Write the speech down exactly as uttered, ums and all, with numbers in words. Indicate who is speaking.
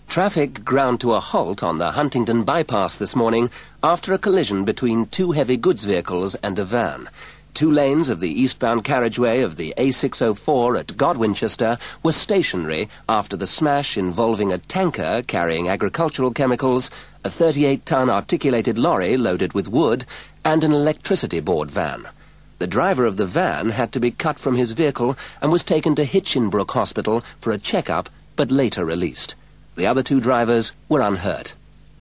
Speaker 1: Traffic ground to a halt on the Huntingdon bypass this morning after a collision between two heavy goods vehicles and a van. Two lanes of the eastbound carriageway of the A six oh four at Godwinchester were stationary after the smash involving a tanker carrying agricultural chemicals, a thirty-eight ton articulated lorry loaded with wood, and an electricity board van. The driver of the van had to be cut from his vehicle and was taken to Hitchinbrook Hospital for a checkup, but later released. The other two drivers were unhurt.